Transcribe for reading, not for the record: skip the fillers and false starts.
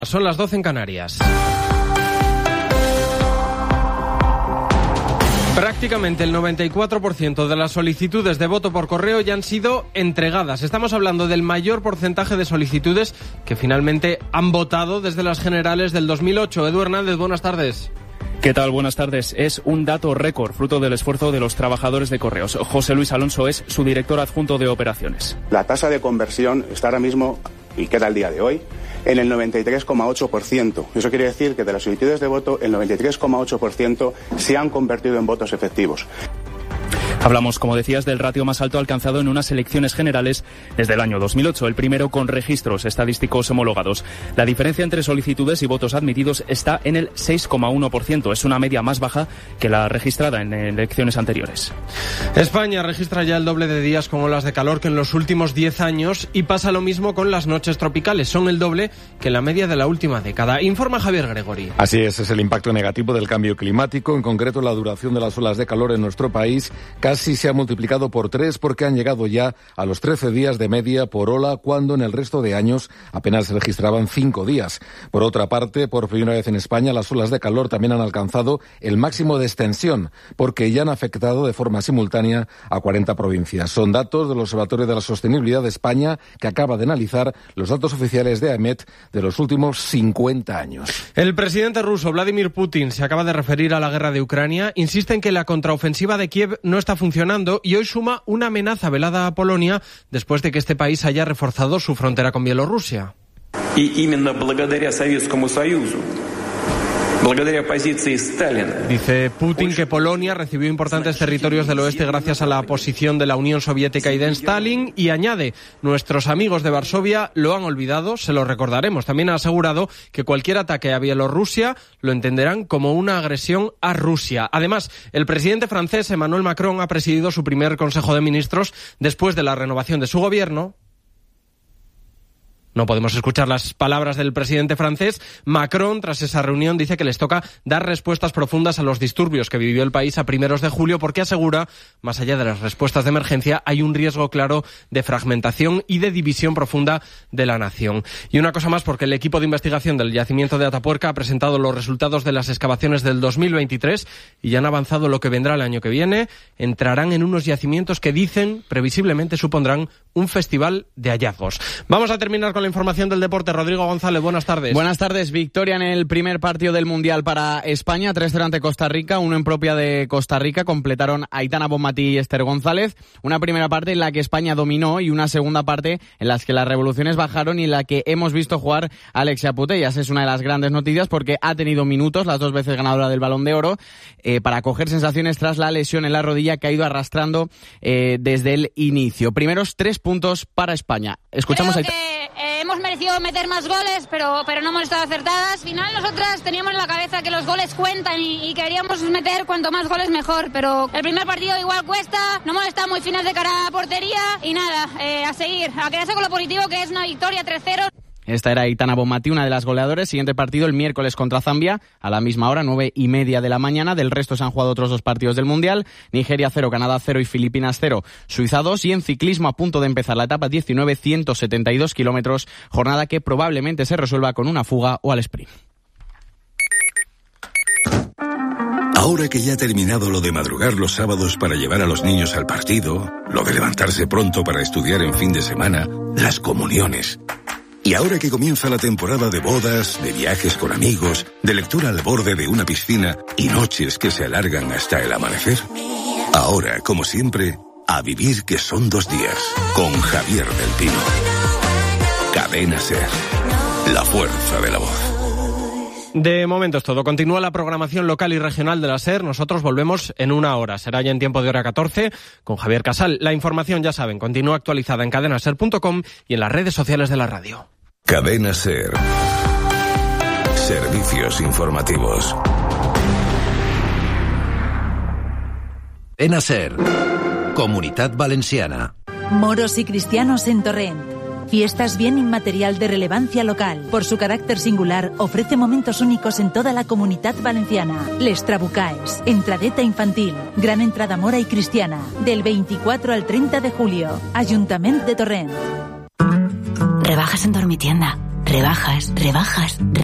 Son las 12 en Canarias. Prácticamente el 94% de las solicitudes de voto por correo ya han sido entregadas. Estamos hablando del mayor porcentaje de solicitudes que finalmente han votado desde las generales del 2008. Edu Hernández, buenas tardes. ¿Qué tal? Buenas tardes. Es un dato récord, fruto del esfuerzo de los trabajadores de Correos. José Luis Alonso es su director adjunto de operaciones. La tasa de conversión está ahora mismo, y queda el día de hoy, en el 93,8%. Eso quiere decir que de las solicitudes de voto, el 93,8% se han convertido en votos efectivos. Hablamos, como decías, del ratio más alto alcanzado en unas elecciones generales desde el año 2008, el primero con registros estadísticos homologados. La diferencia entre solicitudes y votos admitidos está en el 6,1%. Es una media más baja que la registrada en elecciones anteriores. España registra ya el doble de días con olas de calor que en los últimos 10 años y pasa lo mismo con las noches tropicales. Son el doble que la media de la última década. Informa Javier Gregori. Así es el impacto negativo del cambio climático. En concreto, la duración de las olas de calor en nuestro país casi se ha multiplicado por 3 porque han llegado ya a los 13 días de media por ola, cuando en el resto de años apenas se registraban 5 días. Por otra parte, por primera vez en España, las olas de calor también han alcanzado el máximo de extensión, porque ya han afectado de forma simultánea a 40 provincias. Son datos del Observatorio de la Sostenibilidad de España, que acaba de analizar los datos oficiales de AEMET de los últimos 50 años. El presidente ruso, Vladimir Putin, se acaba de referir a la guerra de Ucrania. Insiste en que la contraofensiva de Kiev no está funcionando y hoy suma una amenaza velada a Polonia después de que este país haya reforzado su frontera con Bielorrusia. Dice Putin que Polonia recibió importantes territorios del oeste gracias a la posición de la Unión Soviética y de Stalin, y añade: nuestros amigos de Varsovia lo han olvidado, se lo recordaremos. También ha asegurado que cualquier ataque a Bielorrusia lo entenderán como una agresión a Rusia. Además, el presidente francés Emmanuel Macron ha presidido su primer Consejo de Ministros después de la renovación de su gobierno. No podemos escuchar las palabras del presidente francés. Macron, tras esa reunión, dice que les toca dar respuestas profundas a los disturbios que vivió el país a primeros de julio, porque asegura, más allá de las respuestas de emergencia, hay un riesgo claro de fragmentación y de división profunda de la nación. Y una cosa más, porque el equipo de investigación del yacimiento de Atapuerca ha presentado los resultados de las excavaciones del 2023 y ya han avanzado lo que vendrá el año que viene. Entrarán en unos yacimientos que dicen, previsiblemente, supondrán un festival de hallazgos. Vamos a terminar con la información del deporte. Rodrigo González, buenas tardes. Buenas tardes. Victoria en el primer partido del Mundial para España, 3-0 ante Costa Rica, uno en propia de Costa Rica. Completaron Aitana Bonmatí y Esther González. Una primera parte en la que España dominó y una segunda parte en la que las revoluciones bajaron y en la que hemos visto jugar a Alexia Putellas. Es una de las grandes noticias porque ha tenido minutos, las 2 veces ganadora del Balón de Oro, para coger sensaciones tras la lesión en la rodilla que ha ido arrastrando desde el inicio. Primeros 3 puntos para España. Escuchamos a hemos merecido meter más goles, pero no hemos estado acertadas. Al final nosotras teníamos en la cabeza que los goles cuentan y queríamos meter cuanto más goles mejor, pero el primer partido igual cuesta, no hemos estado muy finas de cara a portería y nada, a seguir, a quedarse con lo positivo, que es una victoria 3-0. Esta era Aitana Bonmatí, una de las goleadoras. Siguiente partido el miércoles contra Zambia, a la misma hora, 9:30 de la mañana. Del resto se han jugado otros 2 partidos del Mundial. Nigeria 0, Canadá 0 y Filipinas 0, Suiza 2. Y en ciclismo, a punto de empezar la etapa 19, 172 kilómetros. Jornada que probablemente se resuelva con una fuga o al sprint. Ahora que ya ha terminado lo de madrugar los sábados para llevar a los niños al partido, lo de levantarse pronto para estudiar en fin de semana, las comuniones. Y ahora que comienza la temporada de bodas, de viajes con amigos, de lectura al borde de una piscina y noches que se alargan hasta el amanecer, ahora, como siempre, a vivir que son 2 días, con Javier del Pino. Cadena SER, la fuerza de la voz. De momento es todo. Continúa la programación local y regional de la SER. Nosotros volvemos en 1 hora. Será ya en tiempo de hora 14 con Javier Casal. La información, ya saben, continúa actualizada en cadenaser.com y en las redes sociales de la radio. Cadena SER. Servicios informativos. Cadena SER. Comunitat Valenciana. Moros y cristianos en Torrent. Fiestas bien inmaterial de relevancia local. Por su carácter singular, ofrece momentos únicos en toda la Comunitat Valenciana. Les Trabucaes, entradeta infantil, gran entrada mora y cristiana, del 24 al 30 de julio. Ayuntamiento de Torrent. Rebajas en Dormitienda. Rebajas, rebajas,